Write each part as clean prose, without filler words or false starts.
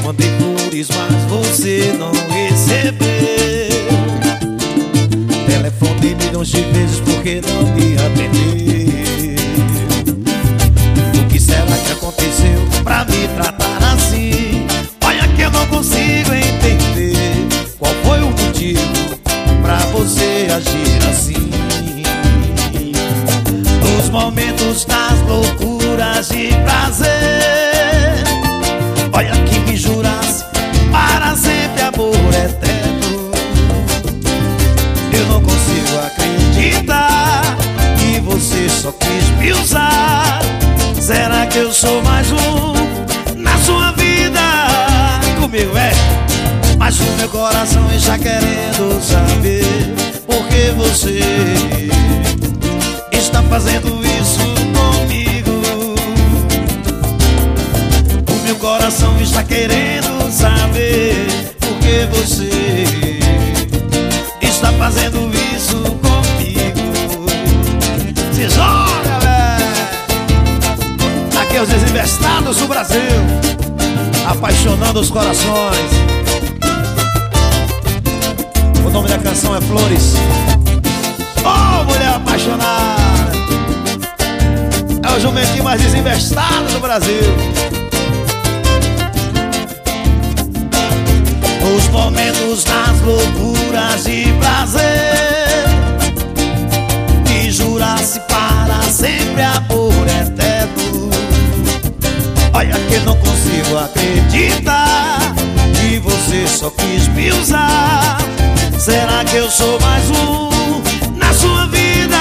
mandei flores, mas você não recebeu. Telefonei milhões de vezes porque não me atendeu. O que será que aconteceu pra me tratar assim? Olha que eu não consigo entender qual foi o motivo pra você agir assim. Nos momentos das loucuras de prazer, olha que me jurasse para sempre amor eterno. Eu não consigo acreditar que você só quis me usar. Será que eu sou mais um na sua vida? Comigo é. Mas o meu coração está querendo saber por que você está fazendo isso comigo. O meu coração está querendo saber por que você está fazendo isso comigo. Se joga, velho! Aqui é os desinvestados do Brasil, apaixonando os corações. O nome da canção é Flores. Oh, mulher apaixonada! É o jumentinho mais desinvestado do Brasil. Nos momentos das loucuras de prazer, me jurasse para sempre amor eterno. Olha que não consigo acreditar que você só quis me usar. Será que eu sou mais um na sua vida?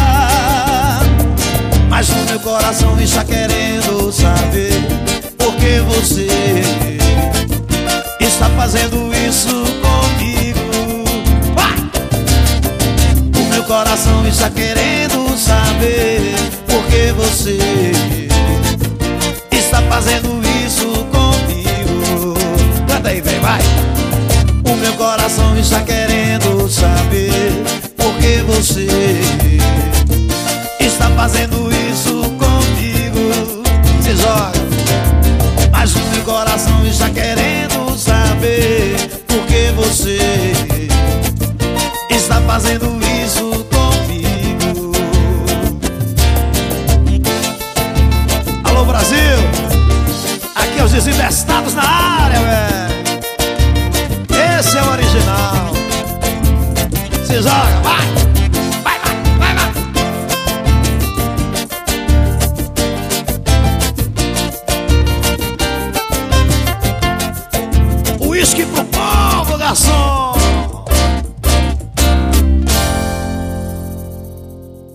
Mas o meu coração está querendo saber por que você está fazendo isso comigo. Vai! O meu coração está querendo saber por que você está fazendo isso comigo. Canta aí, vem, vai! O meu coração está querendo saber por que você está fazendo isso comigo. Se joga! Mas o meu coração está querendo saber por que você está fazendo isso comigo. Alô, Brasil! Aqui é os desinvestados na área, velho. Esse é o original. Se joga, vai!